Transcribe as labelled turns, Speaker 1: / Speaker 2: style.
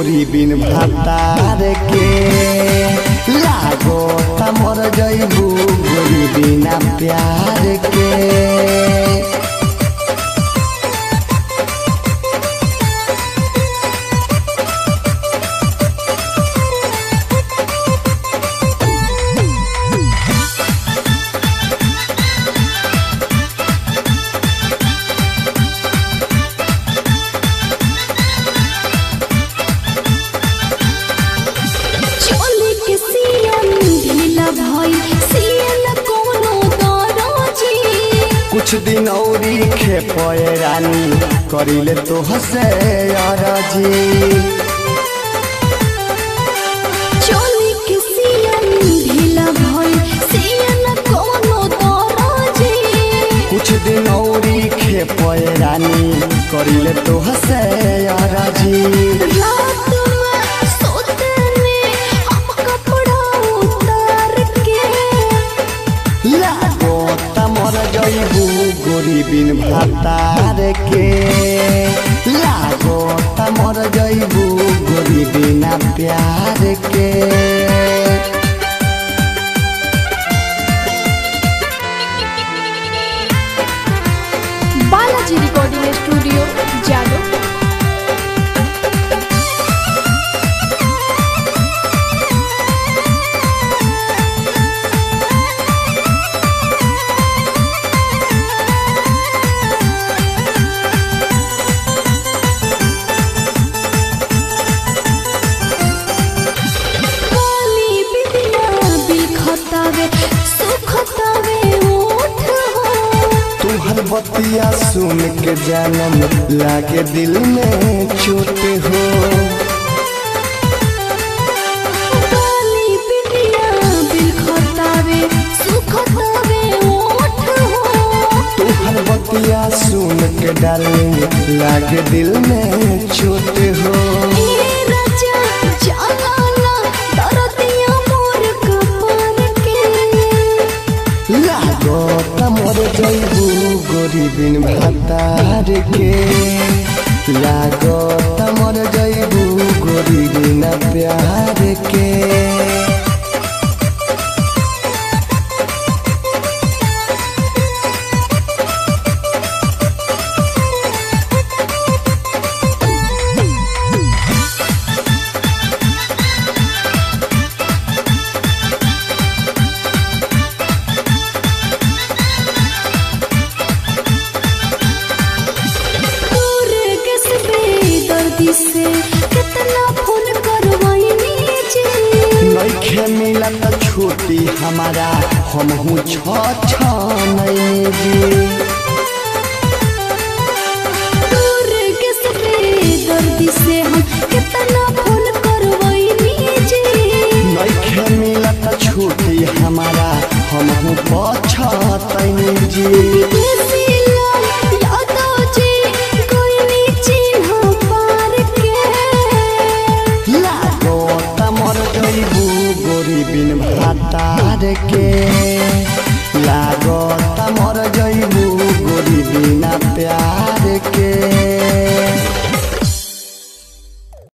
Speaker 1: गोरी बिन भातार के लागो मर जइबू गोरी बिना प्यार के। कुछ दिन औरी खेपे रानी करिले तो हसे अरजी।
Speaker 2: चोली के सियन ढीला भई सियन कोनो दरजी।
Speaker 1: कुछ दिन औरी खेपे रानी करिले तो हसे अरजी।
Speaker 2: रात में सोते में हम कपड़ा उतार के
Speaker 1: लागो मर जइबू गोरी बिन भातार के लागो मर जइबू गोरी बिना प्यार के।
Speaker 2: बालाजी रिकॉर्डिंग स्टूडियो जालो।
Speaker 1: तुहर बतिया सुन के जानम लागे दिल में चोट हो। तुहर बतिया सुन के डार्लिंग लागे दिल में चोट हो। लागो मर जइबू गोरी बिन भातार के लागो मर जइबू गोरी बिना प्यार के।
Speaker 2: से कितना फोन करवाइनी जी
Speaker 1: नइखे मिलत छुट्टी हमारा हमहू छछनई जी।
Speaker 2: दूर के सफे दर्दी से हम कितना फोन करवाइनी जी
Speaker 1: नइखे मिलत छुट्टी हमारा हमहू पछतई जी। गोरी बिन भातार के लागो मर जइबू गोरी बिना प्यार के।